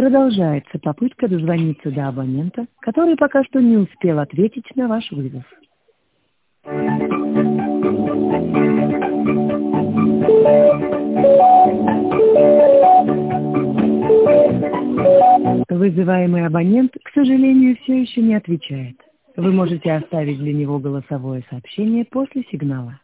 Продолжается попытка дозвониться до абонента, который пока что не успел ответить на ваш вызов. Вызываемый абонент, к сожалению, все еще не отвечает. Вы можете оставить для него голосовое сообщение после сигнала.